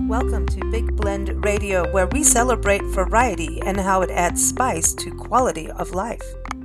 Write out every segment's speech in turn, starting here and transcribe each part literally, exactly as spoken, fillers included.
Welcome to Big Blend Radio, where we celebrate variety and how it adds spice to quality of life.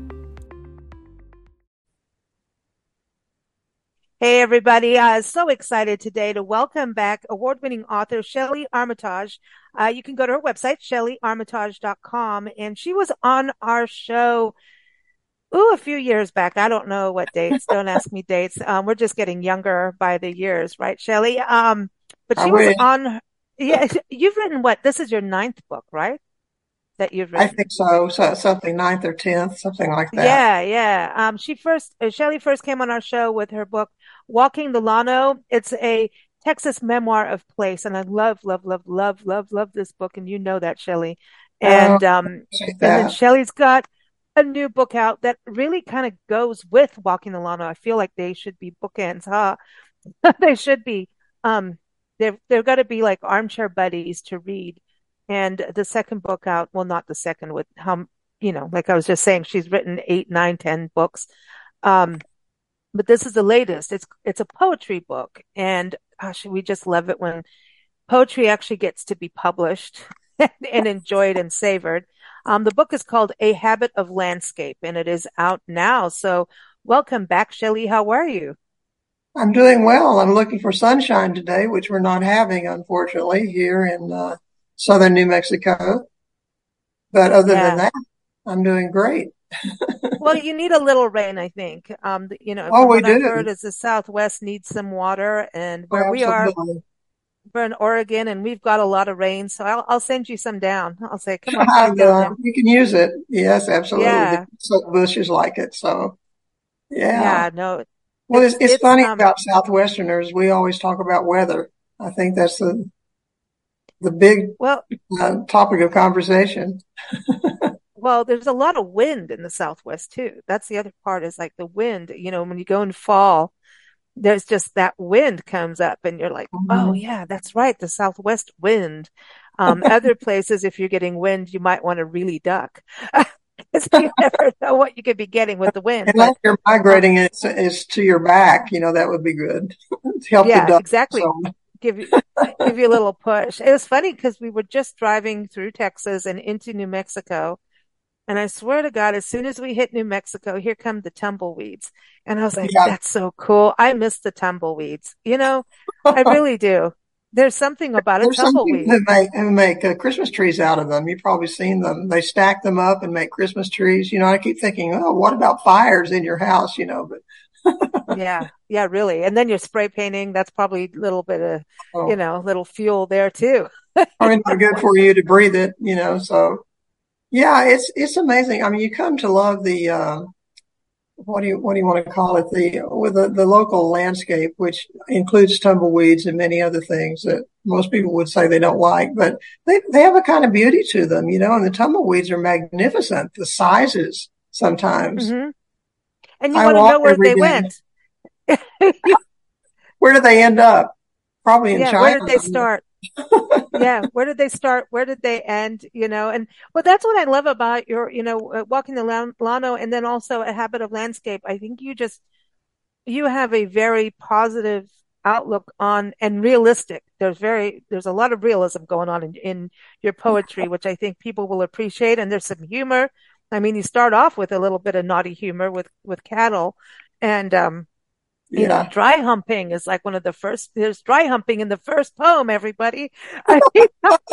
Hey, everybody. Uh, so excited today to welcome back award-winning author Shelly Armitage. Uh, you can go to her website, shelly armitage dot com, and she was on our show Ooh, a few years back. I don't know what dates. Don't ask me dates. Um, we're just getting younger by the years, right, Shelly? Um, but I she was wish. on, yeah, you've written what? This is your ninth book, right? That you've I written. think so. So something ninth or tenth, something like that. Yeah, yeah. Um, she first, uh, Shelley first came on our show with her book, Walking the Llano. It's a Texas memoir of place. And I love, love, love, love, love, love this book. And you know that, Shelley. Oh, And, um, appreciate and then that. Shelley's got a new book out that really kind of goes with Walking the Llano. I feel like they should be bookends, huh? They should be. Um, they're, they're going to be like armchair buddies to read. And the second book out, well, not the second with how, you know, like I was just saying, she's written eight, nine, ten books. Um, but this is the latest. It's, it's a poetry book. And gosh, we just love it when poetry actually gets to be published and enjoyed and savored. Um, the book is called A Habit of Landscape, and it is out now. So welcome back, Shelley. How are you? I'm doing well. I'm looking for sunshine today, which we're not having, unfortunately, here in uh, southern New Mexico. But other than Yeah. that, I'm doing great. Well, you need a little rain, I think. Um, you know, Oh, from we what I've heard do. is the Southwest needs some water, and Oh, where we are, absolutely. we're in Oregon, and we've got a lot of rain. So I'll I'll send you some down. I'll say, come on, I, get down uh, there. you can use it. Yes, absolutely. Yeah, So bushes like it. So, yeah. yeah, no, Well, it's, it's it's it's funny um about Southwesterners. We always talk about weather. I think that's the, the big well, uh, topic of conversation. well, there's a lot of wind in the Southwest too. That's the other part is like the wind. You know, when you go in fall, there's just that wind comes up, and you're like, oh Mhm. yeah, that's right, the Southwest wind. Um, other places, if you're getting wind, you might want to really duck. Because you never know what you could be getting with the wind. Unless But you're um, migrating, it's, it's to your back, you know, that would be good to help the yeah, duck. exactly. So, Give you give you a little push. It was funny because we were just driving through Texas and into New Mexico, and I swear to God, as soon as we hit New Mexico, here come the tumbleweeds, and I was like, yeah, "That's so cool! I miss the tumbleweeds." You know, I really do. There's something about a there's some people tumbleweed. who make who make uh, Christmas trees out of them. You've probably seen them. They stack them up and make Christmas trees. You know, I keep thinking, oh, what about fires in your house? You know, but Yeah, yeah, really. And then you're spray painting. That's probably a little bit of, you oh, know, little fuel there too. probably not good for you to breathe it. You know, so yeah, it's it's amazing. I mean, you come to love the. Uh, what do you what do you want to call it the with the, the local landscape, which includes tumbleweeds and many other things that most people would say they don't like, but they they have a kind of beauty to them, you know. And the tumbleweeds are magnificent, the sizes sometimes. Hmm. And you I want to walk know where every they day. went. Where do they end up? Probably in Yeah, where China. did they start? Yeah, where did they start? Where did they end? You know, and well, that's what I love about your, you know, uh, walking the Lan- Llano, and then also a habit of landscape. I think you just you have a very positive outlook on and realistic. There's very there's a lot of realism going on in, in your poetry, which I think people will appreciate. And there's some humor. I mean, you start off with a little bit of naughty humor with with cattle, and um, you know, Yeah. dry humping is like one of the first. There's dry humping in the first poem. Everybody, I mean,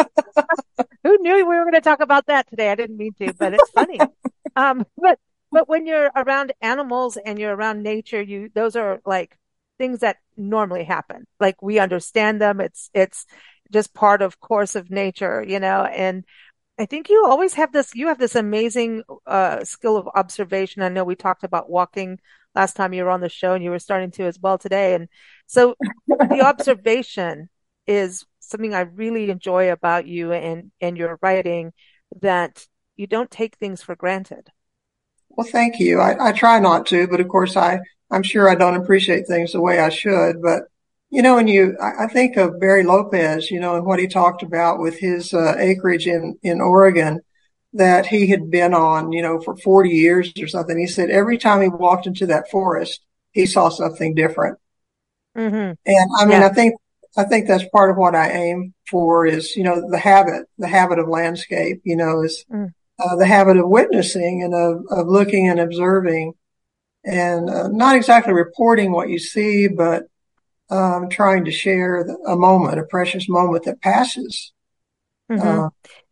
who knew we were going to talk about that today? I didn't mean to, but it's funny. Um, but but when you're around animals and you're around nature, you those are like things that normally happen. Like we understand them. It's it's just part of course of nature, you know. And I think you always have this. You have this amazing uh, skill of observation. I know we talked about walking last time you were on the show, and you were starting to as well today. And so the observation is something I really enjoy about you and and your writing, that you don't take things for granted. Well, thank you. I, I try not to, but of course I, I'm sure I don't appreciate things the way I should. But, you know, and you, I, I think of Barry Lopez, you know, and what he talked about with his uh, acreage in, in Oregon that he had been on, you know, for forty years or something. He said every time he walked into that forest, he saw something different. Hmm. And I mean, I Yeah. think I think that's part of what I aim for is, you know, the habit, the habit of landscape, you know, is Mm. uh, the habit of witnessing and of, of looking and observing and uh, not exactly reporting what you see, but um, trying to share the, a moment, a precious moment that passes. Mm-hmm. Uh,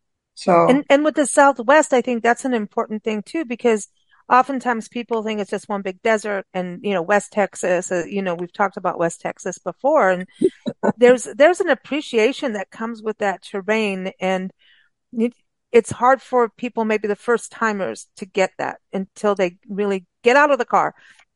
so, And and with the Southwest, I think that's an important thing too, because oftentimes people think it's just one big desert and, you know, West Texas, uh, you know, we've talked about West Texas before, and there's there's an appreciation that comes with that terrain, and it, it's hard for people, maybe the first timers, to get that until they really get out of the car,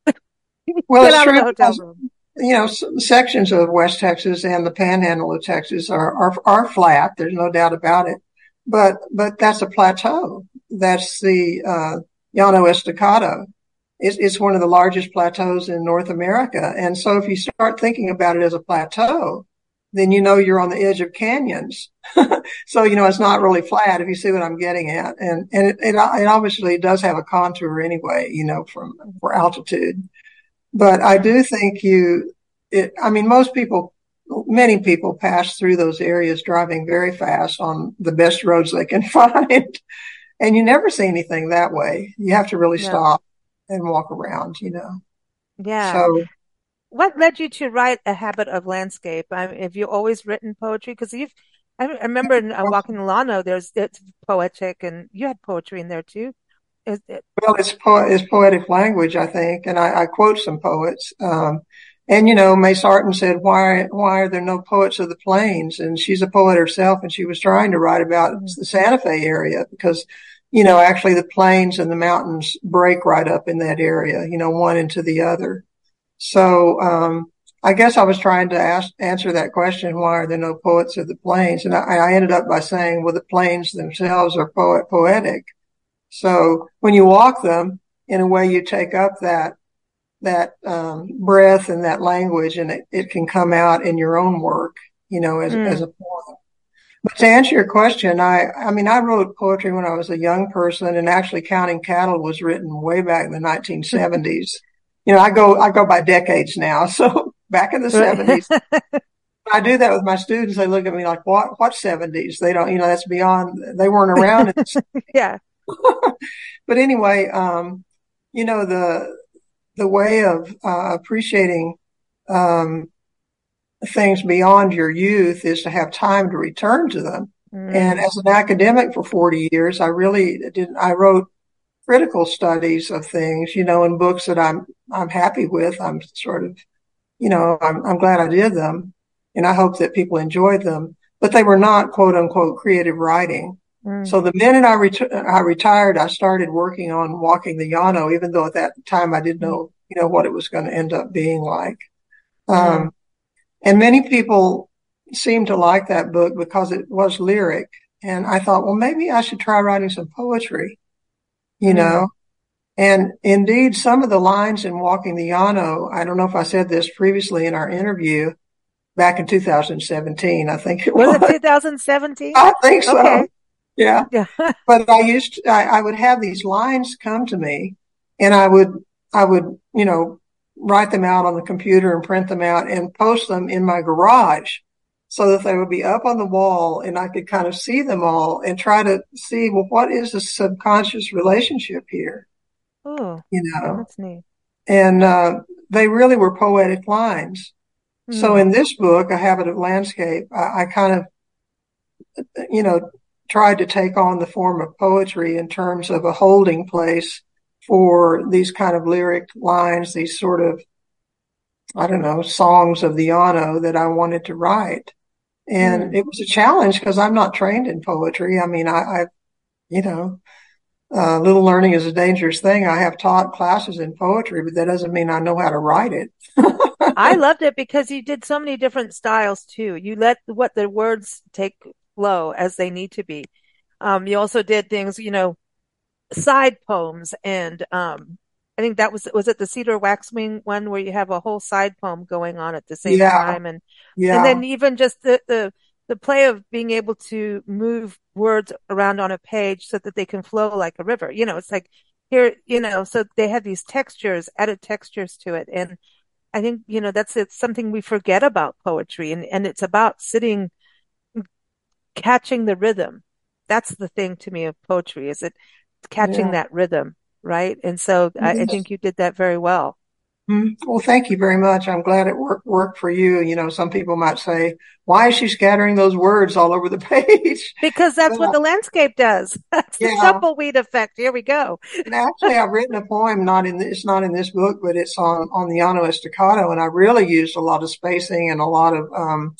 well, get it's out of true the hotel because, room. you know, s- sections of West Texas and the panhandle of Texas are, are, are flat. There's no doubt about it. But, but that's a plateau. That's the, uh, Llano Estacado. It's, it's one of the largest plateaus in North America. And so if you start thinking about it as a plateau, then you know you're on the edge of canyons. So, you know, it's not really flat, if you see what I'm getting at. And, and it, it, it obviously does have a contour anyway, you know, from, for altitude. But I do think you, it, I mean, most people, many people pass through those areas driving very fast on the best roads they can find. And you never see anything that way. You have to really Yeah. stop and walk around, you know. Yeah. So, What led you to write A Habit of Landscape? I mean, have you always written poetry? Because you've, I I remember in uh, Walking the Llano, there's, it's poetic, and you had poetry in there too. Is it? well, it's po- it's poetic language, I think, and I, I quote some poets. Um, and you know, May Sarton said, "Why why are there no poets of the plains?" And she's a poet herself, and she was trying to write about Mhm. the Santa Fe area because, you know, actually the plains and the mountains break right up in that area, you know, one into the other. So, um, I guess I was trying to ask, answer that question, why are there no poets of the plains? And I, I ended up by saying, well, the plains themselves are poet, poetic. So when you walk them, in a way, you take up that, that, um, breath and that language, and it, it can come out in your own work, you know, as, as Mm. a poem. But to answer your question, I, I mean, I wrote poetry when I was a young person, and actually Counting Cattle was written way back in the nineteen seventies. You know, I go, I go by decades now. So back in the Right. seventies, I do that with my students. They look at me like, what, what seventies? They don't, you know, that's beyond, they weren't around. In the Yeah. But anyway, um, you know, the, the way of, uh, appreciating, um, things beyond your youth is to have time to return to them. And Mm. as an academic for forty years, I really didn't, I wrote critical studies of things, you know, in books that I'm, I'm happy with. I'm sort of, you know, I'm, I'm glad I did them, and I hope that people enjoyed them, but they were not quote unquote creative writing. Mm. So the minute I, ret- I retired, I started working on Walking the Llano, even though at that time I didn't know, you know, what it was going to end up being like. Mm. Um, and many people seemed to like that book because it was lyric. And I thought, well, maybe I should try writing some poetry, you Mm. know. And indeed, some of the lines in Walking the Llano, I don't know if I said this previously in our interview back in two thousand seventeen, I think it Was it was. two thousand seventeen? I think so. Okay. Yeah. Yeah. But I used to, I, I would have these lines come to me, and I would, I would, you know, write them out on the computer and print them out and post them in my garage so that they would be up on the wall and I could kind of see them all and try to see, well, what is the subconscious relationship here? Oh, You know, that's neat. and, uh, they really were poetic lines. So Mm. in this book, A Habit of Landscape, I, I kind of, you know, tried to take on the form of poetry in terms of a holding place for these kind of lyric lines, these sort of, I don't know, songs of the Llano that I wanted to write. And Mm. it was a challenge because I'm not trained in poetry. I mean, I, I you know, uh, little learning is a dangerous thing. I have taught classes in poetry, but that doesn't mean I know how to write it. I loved it because you did so many different styles too. You let what the words take flow as they need to be. Um, you also did things, you know, side poems, and um, I think that was was it the Cedar Waxwing one where you have a whole side poem going on at the same Yeah, time, and and yeah, then even just the the the play of being able to move words around on a page so that they can flow like a river. You know, it's like here, you know, so they had these textures, added textures to it, and I think, you know, that's it's something we forget about poetry, and, and it's about sitting, catching the rhythm. That's the thing to me of poetry, is it catching Yeah. that rhythm, right? And so I, I Yes. think you did that very well. Mhm. Well, thank you very much. I'm glad it worked worked for you. You know, some people might say, "Why is she scattering those words all over the page?" Because that's But what uh, the landscape does. That's the yeah, tumbleweed effect. Here we go. and actually, I've written a poem. Not in it's not in this book, but it's on on the Llano Estacado, and I really used a lot of spacing and a lot of um,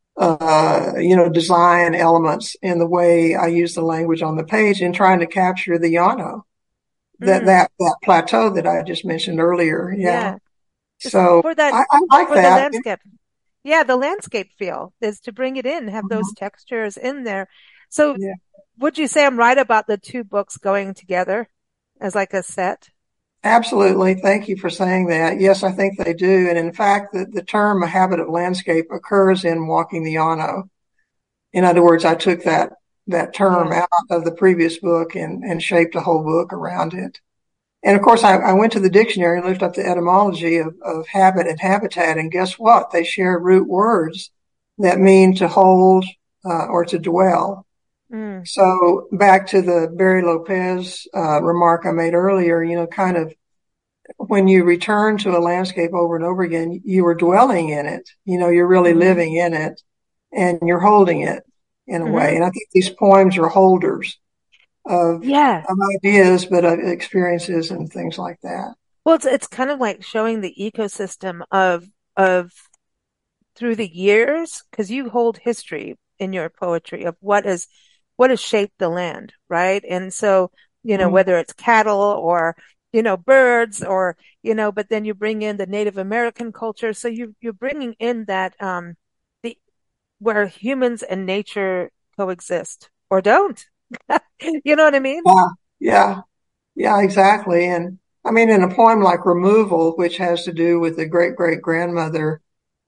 uh, you know, design elements in the way I use the language on the page in trying to capture the Llano, that Mm, that that plateau that I just mentioned earlier. Yeah. yeah. Just So for that, I, I like for the that. landscape. Yeah, the landscape feel is to bring it in, have those Mhm. textures in there. So Yeah, would you say I'm right about the two books going together as like a set? absolutely. Thank you for saying that. Yes, I think they do. And in fact, the, the term a habit of landscape occurs in Walking the Llano. In other words, I took that that term Yeah. out of the previous book and, and shaped a whole book around it. And of course, I, I went to the dictionary and looked up the etymology of, of habit and habitat. And guess what? They share root words that mean to hold uh, or to dwell. Mm, So back to the Barry Lopez uh, remark I made earlier, you know, kind of when you return to a landscape over and over again, you are dwelling in it. You know, you're really hmm living in it and you're holding it in a way. hmm And I think these poems are holders of, Yeah. of ideas, but of experiences and things like that. Well, it's it's kind of like showing the ecosystem of of through the years, because you hold history in your poetry of what is what has shaped the land, right? And so, you know, Mm, whether it's cattle or, you know, birds or, you know, but then you bring in the Native American culture. So you you're bringing in that um the where humans and nature coexist or don't. You know what I mean? yeah, yeah, yeah, exactly. And I mean, in a poem like Removal, which has to do with the great great grandmother,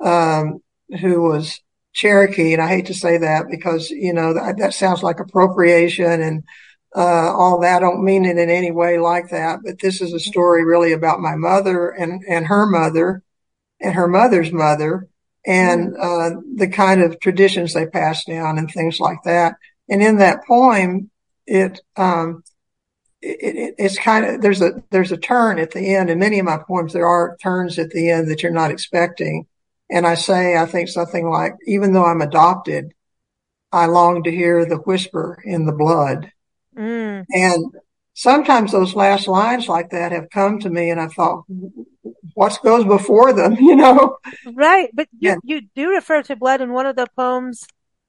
um, who was Cherokee, and I hate to say that because, you know, that, that sounds like appropriation and uh, all that. I don't mean it in any way like that, but this is a story really about my mother and, and her mother and her mother's mother Mm, and uh, the kind of traditions they passed down and things like that. And in that poem, it, um, it, it, it's kind of there's a there's a turn at the end. In many of my poems, there are turns at the end that you're not expecting. And I say, I think something like, even though I'm adopted, I long to hear the whisper in the blood. mm. And sometimes those last lines like that have come to me, and I thought, what goes before them, you know? Right. But you Yeah. you do refer to blood in one of the poems.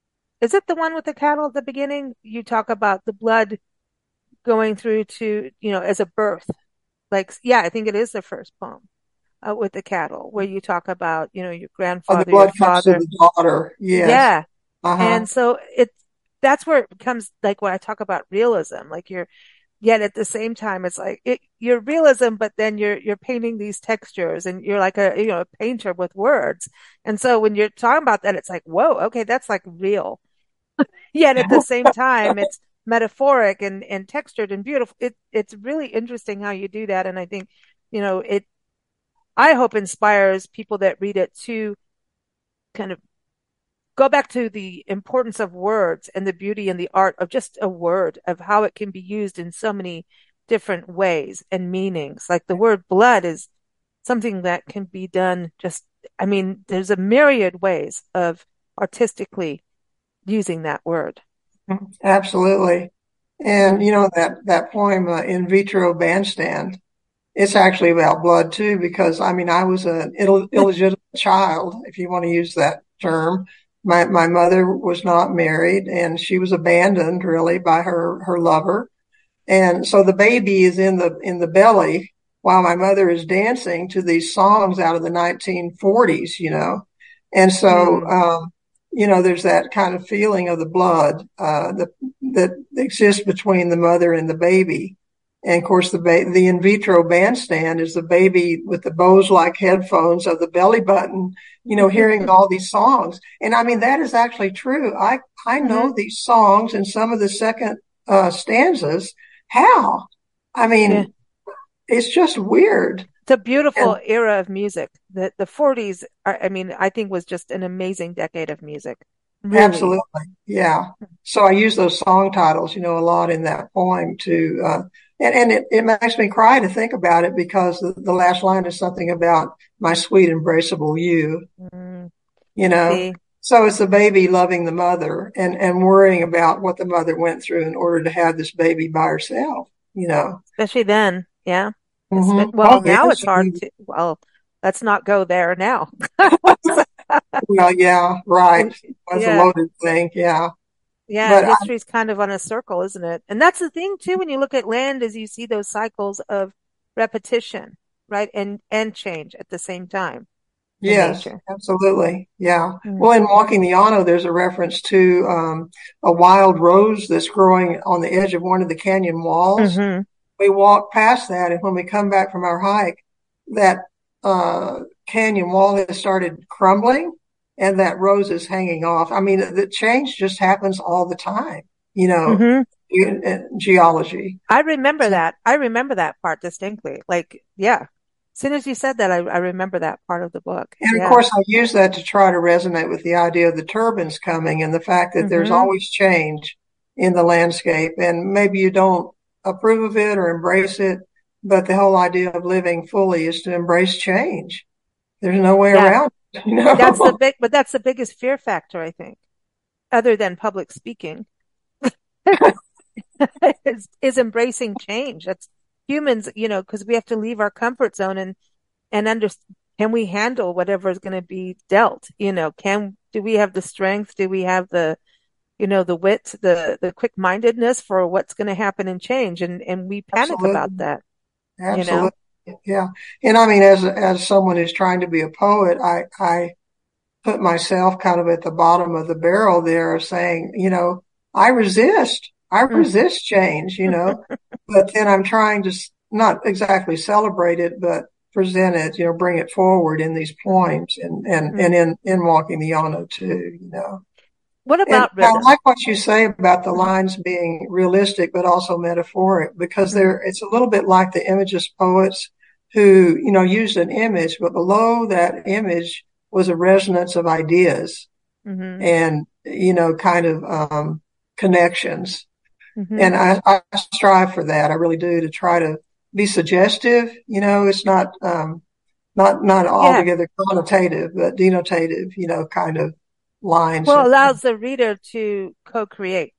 Is it the one with the cattle at the beginning? You talk about the blood going through to, you know, as a birth. Like, yeah, I think it is the first poem uh, with the cattle, where you talk about, you know, your Oh, the grandfather, your blood comes to father. the daughter. Yes. Yeah. Uh huh. And so it, that's where it becomes like when I talk about realism, like you're, yet at the same time, it's like it, you're realism, but then you're, you're painting these textures and you're like a, you know, a painter with words. And so when you're talking about that, it's like, whoa, okay, that's like real. Yet at the same time, it's metaphoric and, and textured and beautiful. It, it's really interesting how you do that. And I think, you know, it, I hope inspires people that read it to kind of go back to the importance of words and the beauty and the art of just a word, of how it can be used in so many different ways and meanings. Like the word blood is something that can be done just, I mean, there's a myriad ways of artistically using that word. Absolutely. And you know that that poem, uh, In Vitro Bandstand, it's actually about blood too, because I mean I was an Ill- illegitimate child, if you want to use that term. My my mother was not married, and she was abandoned really by her her lover, and so the baby is in the in the belly while my mother is dancing to these songs out of the nineteen forties, you know. And so, Mm, um, you know, there's that kind of feeling of the blood uh, that that exists between the mother and the baby. And of course, the ba- the in vitro bandstand is the baby with the Bose-like headphones of the belly button, you know, hearing all these songs. And I mean, that is actually true. I I hmm know these songs and some of the second uh, stanzas. How? I Yeah. mean, it's just weird. It's a beautiful And era of music. The the forties are, I mean, I think was just an amazing decade of music. Really. absolutely. Yeah. So I use those song titles, you know, a lot in that poem to, uh, and, and it, it makes me cry to think about it because the, the last line is something about my sweet embraceable you, Mm, you know. see, So it's the baby loving the mother and, and worrying about what the mother went through in order to have this baby by herself, you know. especially then. Yeah. It's, Hmm. Oh, well, now yes. it's hard to, well, let's not go there now. Well, yeah, right. That's a Yeah. loaded thing. Yeah. Yeah, But I, history's kind of on a circle, isn't it? And that's the thing too, when you look at land, is you see those cycles of repetition, right? And and change at the same time in yes, nature. absolutely. Yeah. Mm. Well, in Walking the Llano, there's a reference to um, a wild rose that's growing on the edge of one of the canyon walls. Hmm. We walk past that, and when we come back from our hike, that uh, canyon wall has started crumbling, and that rose is hanging off. I mean, the change just happens all the time, you know, Hmm. in, in geology. I remember So, that. I remember that part distinctly. Like, yeah. As soon as you said that, I, I remember that part of the book. and of Yeah. course, I use that to try to resonate with the idea of the turbines coming and the fact that there's Hmm. always change in the landscape. And maybe you don't approve of it or embrace it, but the whole idea of living fully is to embrace change. There's no way Yeah. around it, you That's the know? big, but that's the biggest fear factor, I think, other than public speaking. is is embracing change. That's humans, you know, because we have to leave our comfort zone and and under can we handle whatever is going to be dealt? You know, can do we have the strength? Do we have the you know the wit, the the quick mindedness for what's going to happen and change? And and we panic about Absolutely. that. You know. Absolutely. Yeah. And I mean, as, as someone who's trying to be a poet, I, I put myself kind of at the bottom of the barrel there of saying, you know, I resist. I resist change, you know, but then I'm trying to not exactly celebrate it, but present it, you know, bring it forward in these Mm-hmm. poems and, and, Mm. and in, in Walking the Yano too, you know. What And about I rhythm? like what you say about the Mm-hmm. lines being realistic, but also metaphoric, because Mm-hmm. they're, it's a little bit like the Imagist poets who, you know, used an image, but below that image was a resonance of ideas Mm-hmm. and, you know, kind of, um, connections. Mm-hmm. And I, I strive for that. I really do, to try to be suggestive. You know, it's not, um, not, not Yeah. altogether connotative, but denotative, you know, kind of lines. Well, allows the reader to co-create.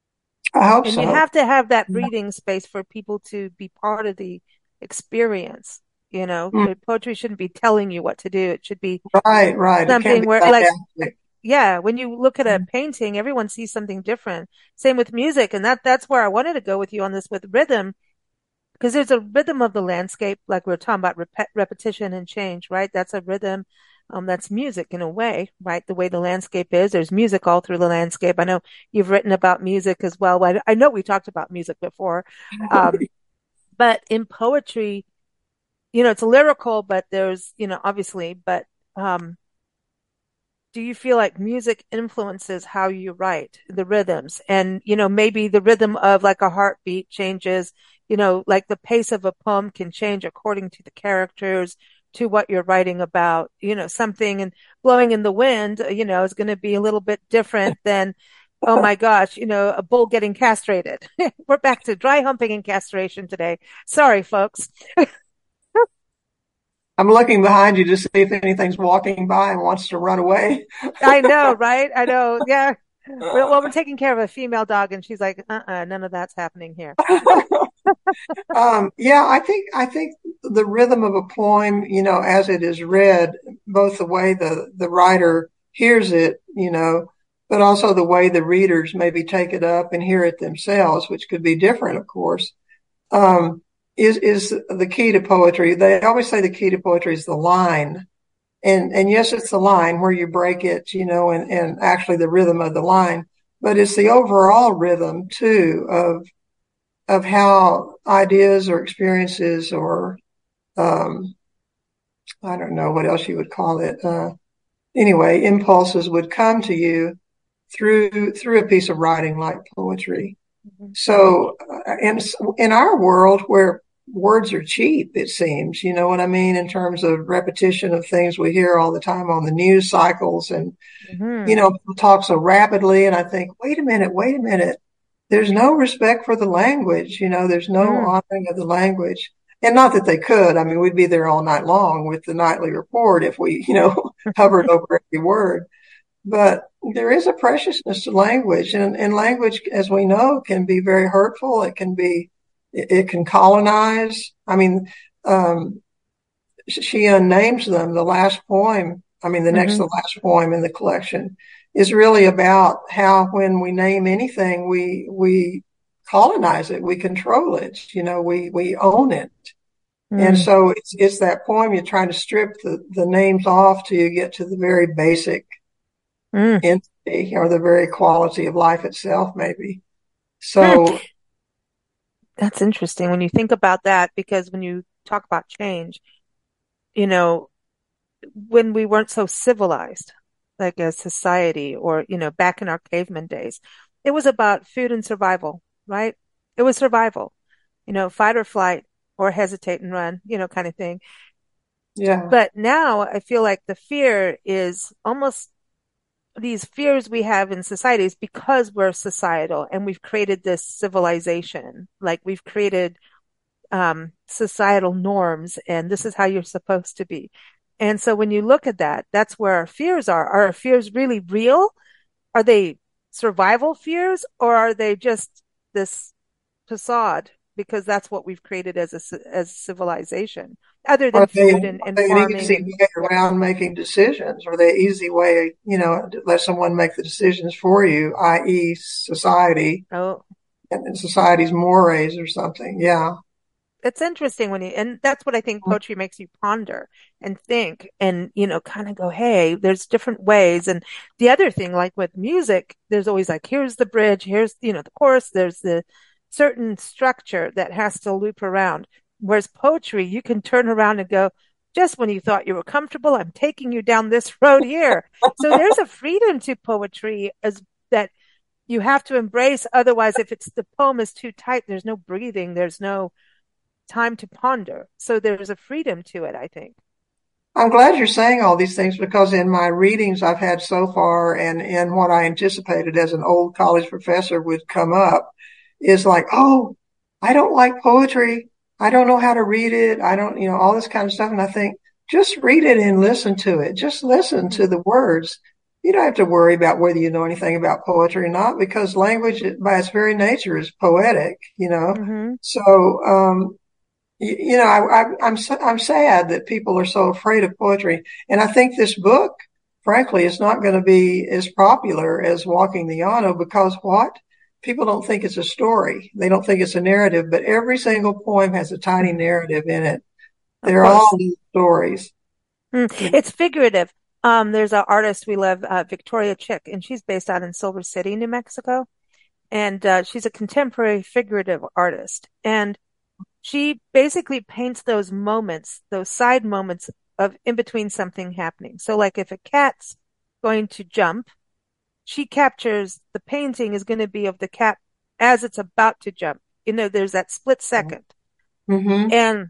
I hope And you so. have to have that breathing space for people to be part of the experience. You know, Mm, the poetry shouldn't be telling you what to do. It should be right, right. It can't something be where, like, didactic. yeah, when you look at a Mm, painting, everyone sees something different. Same with music. And that, that's where I wanted to go with you on this with rhythm, because there's a rhythm of the landscape, like we are talking about rep repetition and change, right? That's a rhythm. Um, that's music in a way, right? The way the landscape is, there's music all through the landscape. I know you've written about music as well. I, I know we talked about music before. Um, but in poetry, you know, it's lyrical, but there's, you know, obviously, but, um, do you feel like music influences how you write the rhythms and you know maybe the rhythm of like a heartbeat changes, you know like the pace of a poem can change according to the characters, to what you're writing about, you know something and blowing in the wind, uh, you know is going to be a little bit different than, oh my gosh, you know a bull getting castrated. We're back to dry humping and castration today. Sorry folks. I'm looking behind you to see if anything's walking by and wants to run away. I know, right? I know. Yeah. We're, well, we're taking care of a female dog, and she's like, uh-uh, none of that's happening here. Um, yeah, I think I think the rhythm of a poem, you know, as it is read, both the way the the writer hears it, you know, but also the way the readers maybe take it up and hear it themselves, which could be different, of course, um, is is the key to poetry. They always say the key to poetry is the line. And and yes, it's the line where you break it, you know, and, and actually the rhythm of the line, but it's the overall rhythm too of of how ideas or experiences or um, I don't know what else you would call it. Uh, anyway, impulses would come to you through through a piece of writing like poetry. Mhm. So, uh, in in our world where words are cheap, it seems. You know what I mean? In terms of repetition of things we hear all the time on the news cycles. And, you Mm-hmm. know, people talk so rapidly. And I think, wait a minute, wait a minute. There's no respect for the language. You know, there's no Mm. honoring of the language. And not that they could. I mean, we'd be there all night long with the nightly report if we, you know, hovered over every word. But there is a preciousness to language, and, and language, as we know, can be very hurtful. It can be, it, it can colonize. I mean, um, she unnames them. The last poem, I mean, the next Mm-hmm. to last poem in the collection is really about how when we name anything, we, we colonize it, we control it, you know, we, we own it. And Mm. so it's, it's that poem you're trying to strip the, the names off till you get to the very basic Mm. entity or the very quality of life itself, maybe. Hmm. So, That's interesting when you think about that, because when you talk about change, you know, when we weren't so civilized, like a society, or, you know, back in our caveman days, it was about food and survival, right? It was survival, you know, fight or flight or hesitate and run, you know, kind of thing. yeah. But now I feel like the fear is almost these fears we have in societies because we're societal and we've created this civilization. Like we've created um, societal norms, and this is how you're supposed to be. And so when you look at that, that's where our fears are. Are our fears really real? Are they survival fears, or are they just this facade? Because that's what we've created as a as a civilization, other than Are they, food and, are and they an farming easy and way around making decisions? Are they an easy way, you know, to let someone make the decisions for you, that is society oh, and society's mores or something? Yeah. it's interesting when you, and that's what I think poetry makes you ponder and think and, you know, kind of go, hey, there's different ways. And the other thing, like with music, there's always like, here's the bridge, here's, you know, the chorus, there's the certain structure that has to loop around. Whereas poetry, you can turn around and go, just when you thought you were comfortable, I'm taking you down this road here. So there's a freedom to poetry as that you have to embrace. Otherwise, if it's the poem is too tight, there's no breathing, there's no time to ponder. So there's a freedom to it, I think. I'm glad you're saying all these things because in my readings I've had so far and in what I anticipated as an old college professor would come up is like, oh, I don't like poetry. I don't know how to read it. I don't, you know, all this kind of stuff. And I think just read it and listen to it. Just listen Mm-hmm. to the words. You don't have to worry about whether you know anything about poetry or not because language by its very nature is poetic, you know. Mm-hmm. So, um, you, you know, I, I, I'm I'm sad that people are so afraid of poetry, and I think this book, frankly, is not going to be as popular as Walking the Yano because what? People don't think it's a story. They don't think it's a narrative, but every single poem has a tiny Mm-hmm. narrative in it. Of They're all course. little stories. Mm. You know? It's figurative. Um, there's an artist we love, uh, Victoria Chick, and she's based out in Silver City, New Mexico. And uh, she's a contemporary figurative artist. And she basically paints those moments, those side moments of in between something happening. So like if a cat's going to jump, she captures the painting is going to be of the cat as it's about to jump. You know, there's that split second. Mm-hmm. And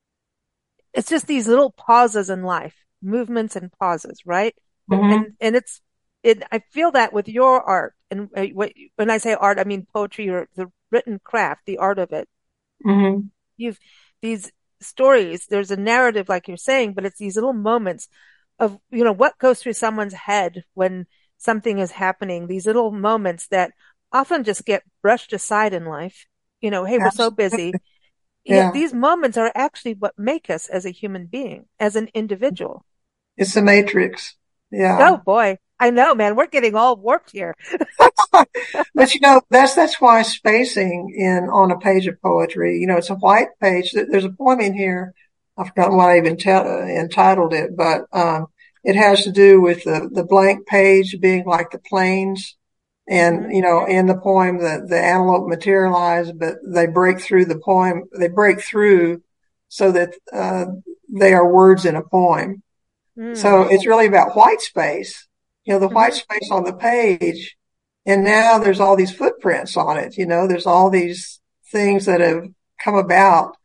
it's just these little pauses in life, movements and pauses, right? Mm-hmm. And and it's it. I feel that with your art, and uh, what, when I say art, I mean poetry or the written craft, the art of it. Mm-hmm. You've these stories. There's a narrative, like you're saying, but it's these little moments of you know what goes through someone's head when something is happening. These little moments that often just get brushed aside in life. You know, hey, we're so busy. Absolutely. Yet Yeah. these moments are actually what make us as a human being, as an individual. It's the Matrix. Oh Yeah. boy. I know, man. We're getting all warped here. But you know, that's that's why spacing in on a page of poetry, you know, it's a white page. There's a poem in here. I've forgotten what I even t- entitled it, but um, it has to do with the the blank page being like the plains. Hmm. And you know, in the poem, the the antelope materialize, but they break through the poem. They break through so that uh, they are words in a poem. So Mm. it's really about white space. You know, the white Hmm. space on the page. And now there's all these footprints on it. You know, there's all these things that have come about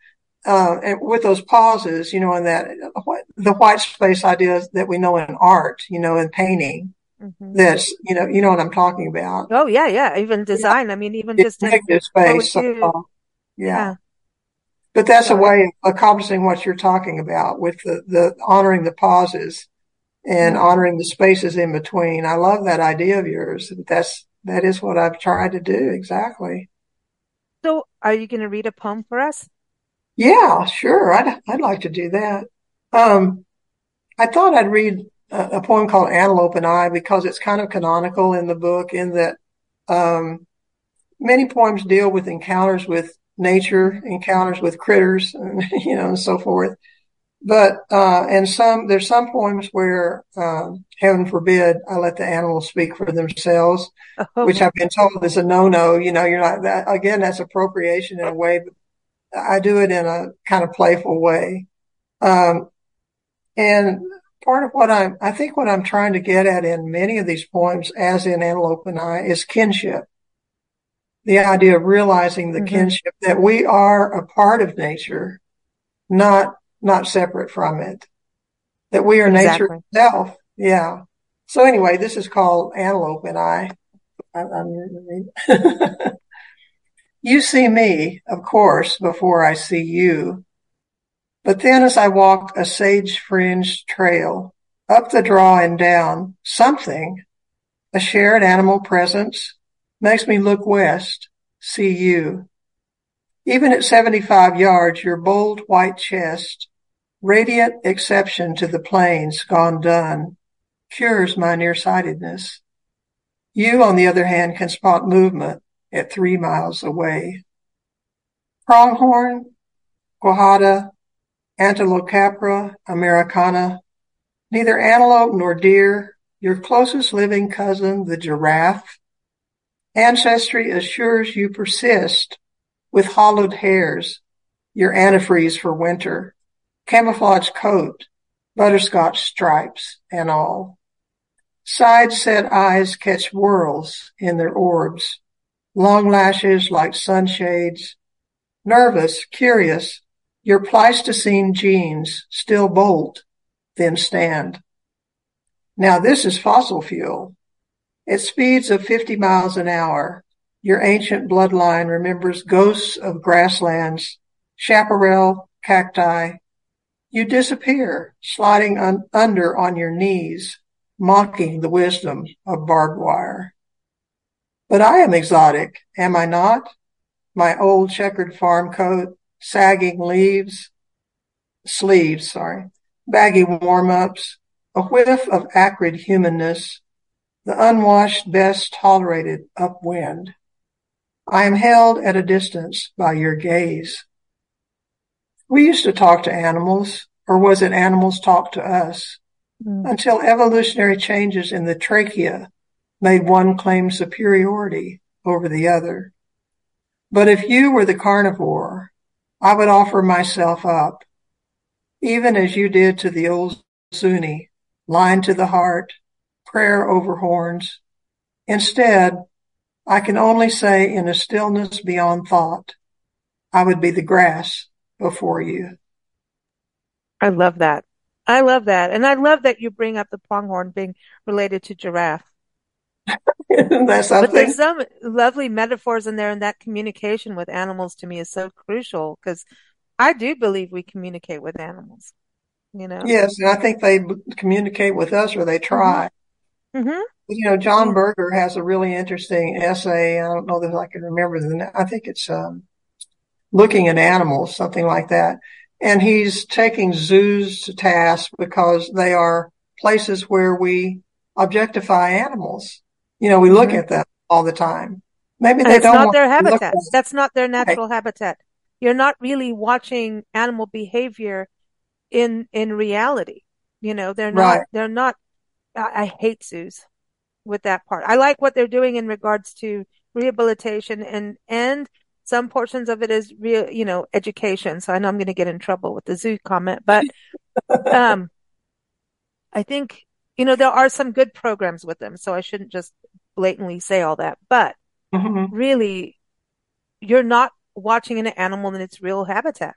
uh, and with those pauses, you know, and that the white space ideas that we know in art, you know, in painting, Mm-hmm. that's, you know, you know what I'm talking about. Oh yeah, yeah. Even Yeah, design. I mean, even it's just in negative what we space. So, do. uh, yeah. Yeah. But that's a So I, way of accomplishing what you're talking about with the, the honoring the pauses and yeah. honoring the spaces in between. I love that idea of yours. That's, that is what I've tried to do. Exactly. So are you going to read a poem for us? Yeah, sure. I'd, I'd like to do that. Um, I thought I'd read a, a poem called Antelope and I because it's kind of canonical in the book in that, um, many poems deal with encounters with nature, encounters with critters, and, you know, and so forth. But, uh, and some, there's some poems where, um, heaven forbid, I let the animals speak for themselves, which Oh, I've been told is a no-no. You know, you're not that, again, that's appropriation in a way, but I do it in a kind of playful way. Um, and part of what I'm, I think what I'm trying to get at in many of these poems, as in Antelope and I, is kinship. The idea of realizing the hmm. kinship that we are a part of nature, not, not separate from it. That we are nature Exactly. itself. Yeah. So anyway, this is called Antelope and I. I I'm, you see me, of course, before I see you. But then as I walk a sage-fringed trail, up the draw and down, something, a shared animal presence, makes me look west, see you. Even at seventy-five yards, your bold white chest, radiant exception to the plains gone done, cures my nearsightedness. You, on the other hand, can spot movement at three miles away. Pronghorn, quijada, Antilocapra americana, neither antelope nor deer, your closest living cousin, the giraffe. Ancestry assures you persist with hollowed hairs, your antifreeze for winter, camouflage coat, butterscotch stripes, and all. Side-set eyes catch whirls in their orbs, long lashes like sunshades. Nervous, curious, your Pleistocene genes still bolt, then stand. Now this is fossil fuel. At speeds of fifty miles an hour, your ancient bloodline remembers ghosts of grasslands, chaparral, cacti. You disappear, sliding un- under on your knees, mocking the wisdom of barbed wire. But I am exotic, am I not? My old checkered farm coat, sagging leaves, sleeves, sorry, baggy warm-ups, a whiff of acrid humanness, the unwashed best tolerated upwind. I am held at a distance by your gaze. We used to talk to animals, or was it animals talk to us, Mm. until evolutionary changes in the trachea made one claim superiority over the other. But if you were the carnivore, I would offer myself up, even as you did to the old Zuni, line to the heart, prayer over horns. Instead, I can only say in a stillness beyond thought, I would be the grass before you. I love that. I love that. And I love that you bring up the pronghorn being related to giraffe. Isn't that But there's something? some lovely metaphors in there, and that communication with animals to me is so crucial because I do believe we communicate with animals, you know? Yes, and I think they communicate with us or they Hmm. try. Hmm. You know, John Yeah. Berger has a really interesting essay. I don't know that I can remember the. I think it's um, looking at animals, something like that. And he's taking zoos to task because they are places where we objectify animals. You know, we look Hmm. at them all the time. Maybe And they it's don't not want their to be looked habitat. That's not their at. Right. natural habitat. You're not really watching animal behavior in in reality. You know, they're not Right. they're not I, I hate zoos with that part. I like what they're doing in regards to rehabilitation and and some portions of it is real, you know, education. So I know I'm going to get in trouble with the zoo comment, but um I think you know there are some good programs with them, so I shouldn't just blatantly say all that. But Mm-hmm. really, you're not watching an animal in its real habitat.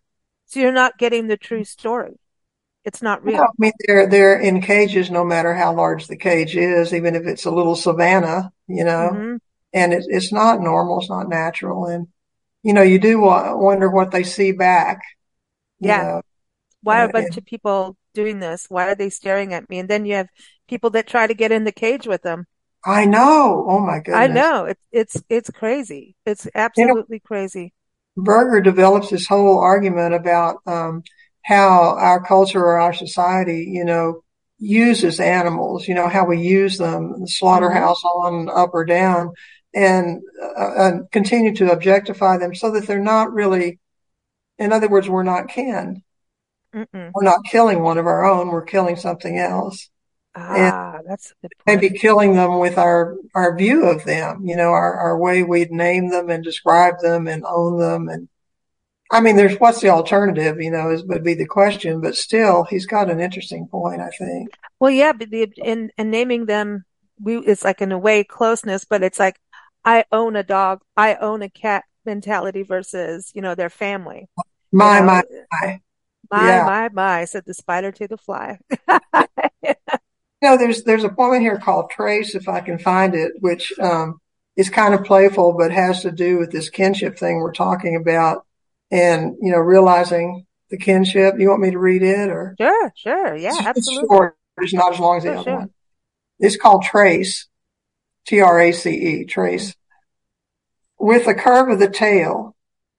So you're not getting the true story. It's not Yeah, I real. mean, they're they're in cages, no matter how large the cage is, even if it's a little savannah, you know, Hmm. and it's it's not normal, it's not natural, and you know, you do wa- wonder what they see back, you Yeah. know. Why are a Uh, bunch of people doing this? Why are they staring at me? And then you have people that try to get in the cage with them. I know. Oh my I goodness. know it's it's it's crazy. It's You know, absolutely crazy. Berger develops this whole argument about um, how our culture or our society, you know, uses animals, you know, how we use them, the Hmm. slaughterhouse on, up or down, and uh, uh, continue to objectify them so that they're not really, in other words, we're not kin. Mm-mm. We're not killing one of our own, we're killing something else. And Ah, that's a good maybe point. killing them with our, our view of them, you know, our, our way we'd name them and describe them and own them. And I mean, there's what's the alternative, you know, is would be the question, but still, he's got an interesting point, I think. Well, yeah, but the in and naming them, we it's like in a way closeness, but it's like I own a dog, I own a cat mentality versus, you know, their family. You My, my, know, my. my, Yeah. my, my, said the spider to the fly. You know, there's there's a poem here called Trace, if I can find it, which um, is kind of playful, but has to do with this kinship thing we're talking about, and you know, realizing the kinship. You want me to read it, or Sure, sure. it's, Yeah, it's absolutely. short. It's not as long as the Sure, other sure. one. It's called Trace, T R A C E, Trace. With a curve of the tail,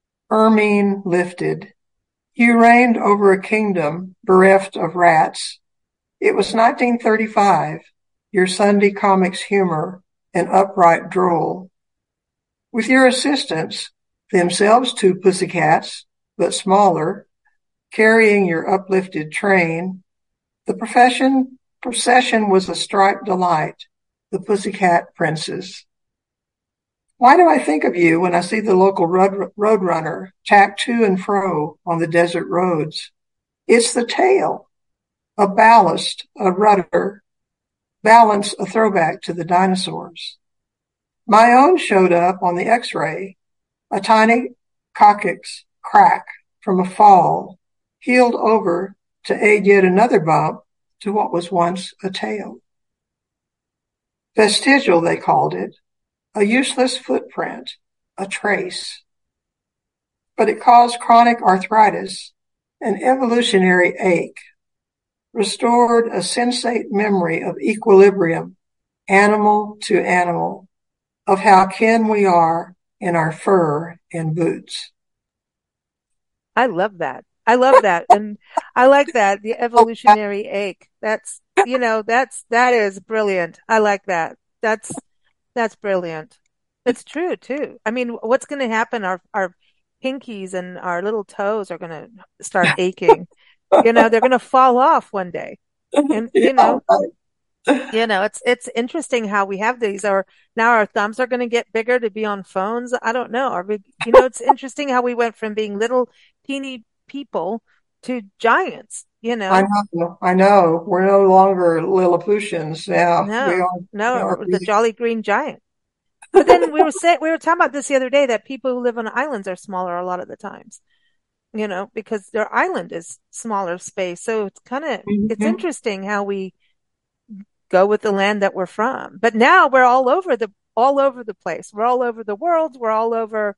ermine lifted, you reigned over a kingdom bereft of rats. It was nineteen thirty-five, your Sunday comics humor an upright droll. With your assistants, themselves two pussycats, but smaller, carrying your uplifted train, the profession procession was a striped delight, the pussycat princes. Why do I think of you when I see the local road, road runner tack to and fro on the desert roads? It's the tail, a ballast, a rudder, balance, a throwback to the dinosaurs. My own showed up on the x-ray, a tiny coccyx crack from a fall, healed over to aid yet another bump to what was once a tail. Vestigial, they called it, a useless footprint, a trace. But it caused chronic arthritis, an evolutionary ache, restored a sensate memory of equilibrium, animal to animal, of how kin we are in our fur and boots. I love that. I love that. And I like that. The evolutionary ache. That's, you know, that's, that is brilliant. I like that. That's, that's brilliant. It's true too. I mean, what's going to happen? Our, our pinkies and our little toes are going to start aching. You know, they're going to fall off one day. And, Yeah, you know, right. you know, it's, it's interesting how we have these, or now our thumbs are going to get bigger to be on phones. I don't know. Are we, you know, it's interesting how we went from being little teeny people to giants, you I know? know, I know. We're no longer Lilliputians now. We No, are, we are no, the really, jolly green giant. But then we were saying, we were talking about this the other day that people who live on islands are smaller a lot of the times, you know, because their island is smaller space. So it's kind of, it's mm-hmm. interesting how we go with the land that we're from. But now we're all over the all over the place. We're all over the world. We're all over,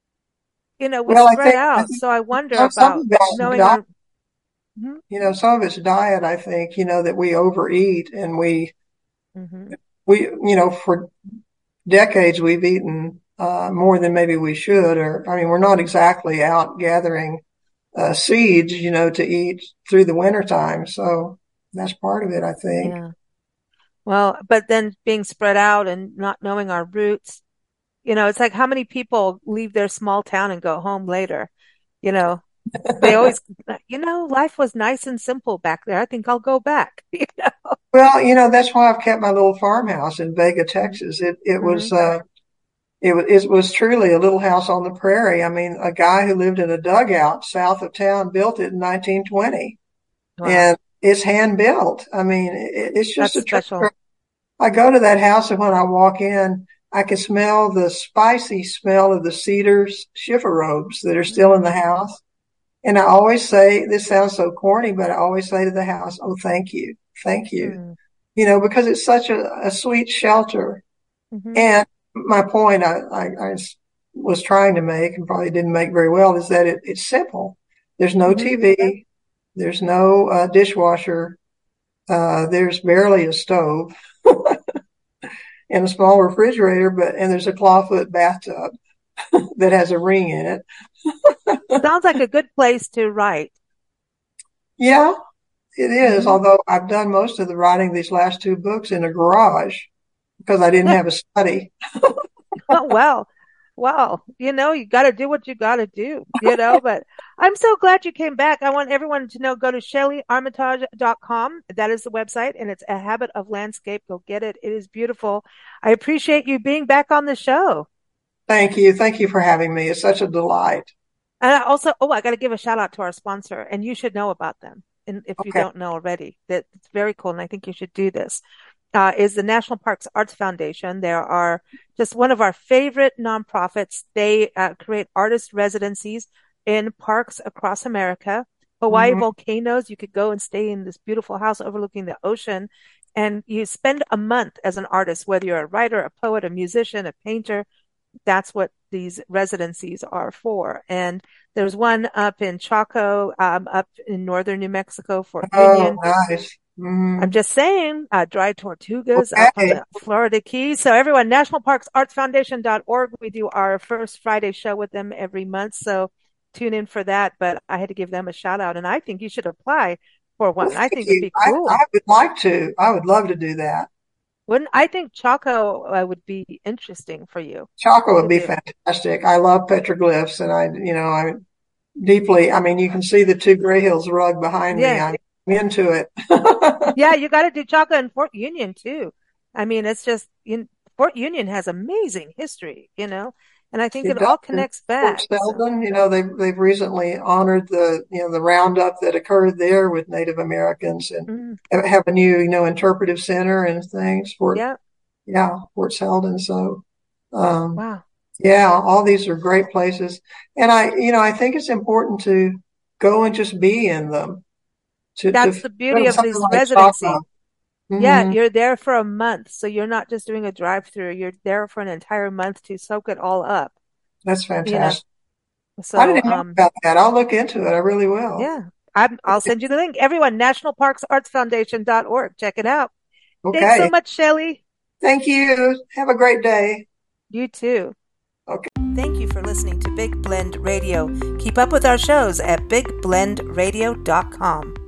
you know, we Well, I spread think, I out. think So I wonder some some about of it's knowing diet, our. Mhm, you know, some of it's diet, I think, you know, that we overeat and we, mhm. we, you know, for decades we've eaten, uh, more than maybe we should, or, I mean, we're not exactly out gathering, uh, seeds, you know, to eat through the winter time. So that's part of it, I think. Yeah. Well, but then being spread out and not knowing our roots, you know, it's like how many people leave their small town and go home later, you know, they always, you know, life was nice and simple back there. I think I'll go back. You know? Well, you know, that's why I've kept my little farmhouse in Vega, Texas. It, it Hmm. was, uh, It was, it was truly a little house on the prairie. I mean, a guy who lived in a dugout south of town built it in nineteen twenty, Wow, and it's hand built. I mean, it, it's just that's a special. treasure. I go to that house, and when I walk in, I can smell the spicy smell of the cedar schiffer robes that are still in the Mm, house. And I always say, this sounds so corny, but I always say to the house, oh, thank you. Thank you. Mm. You know, because it's such a, a sweet shelter. Mm-hmm. And my point I, I, I was trying to make and probably didn't make very well is that it, it's simple. There's no Mm-hmm. T V. There's no uh, dishwasher. Uh, there's barely a stove and a small refrigerator, but, and there's a clawfoot bathtub that has a ring in it. Sounds like a good place to write. Yeah, it is. Mm-hmm. Although I've done most of the writing these last two books in a garage because I didn't have a study. Oh, well, well, you know, you got to do what you got to do, you know, but I'm so glad you came back. I want everyone to know, go to shelley armitage dot com. That is the website, and it's A Habit of Landscape. Go get it. It is beautiful. I appreciate you being back on the show. Thank you. Thank you for having me. It's such a delight. And I also, oh, I got to give a shout out to our sponsor, and you should know about them. And if you Okay. don't know already, that it's very cool. And I think you should do this. Uh, is the National Parks Arts Foundation. They are just one of our favorite nonprofits. They uh, create artist residencies in parks across America. Hawaii Mm-hmm. volcanoes, you could go and stay in this beautiful house overlooking the ocean, and you spend a month as an artist, whether you're a writer, a poet, a musician, a painter. That's what these residencies are for. And there's one up in Chaco, um, up in northern New Mexico, Fort Oh, Union. nice. I'm Mm-hmm. just saying, uh, Dry Tortugas up on Okay. the Florida Keys. So everyone, national parks arts foundation dot org. We do our first Friday show with them every month. So tune in for that. But I had to give them a shout out, and I think you should apply for Well, one. I thank think it'd you. be I, I cool. would like to. I would love to do that. Wouldn't I think Chaco uh, would be interesting for you Chocolate would to be do? fantastic. I love petroglyphs and I, you know, I'm deeply, I mean, you can see the two Gray Hills rug behind me. Yeah. I'm into it. Yeah, you got to do Chaco and Fort Union too. I mean, it's just in Fort Union has amazing history, you know, and I think It it does. all In connects Fort back. So, Selden, you know, they've, they've recently honored the, you know, the roundup that occurred there with Native Americans and mm, have a new, you know, interpretive center and things for, yeah, yeah, Fort Selden. So, um, wow. yeah, all these are great places. And I, you know, I think it's important to go and just be in them to, to That's the beauty of something this like Chaco. residency. Yeah, Hmm. you're there for a month, so you're not just doing a drive-through. You're there for an entire month to soak it all up, That's you know. fantastic. I So, didn't know um, about that. I'll look into it. I really will. yeah, I'm, I'll send you the link. Everyone, national parks arts foundation dot org. Check it out. Thanks so Okay. much, Shelley. Thank you. Have a great day. You too. Okay. Thank you for listening to Big Blend Radio. Keep up with our shows at big blend radio dot com.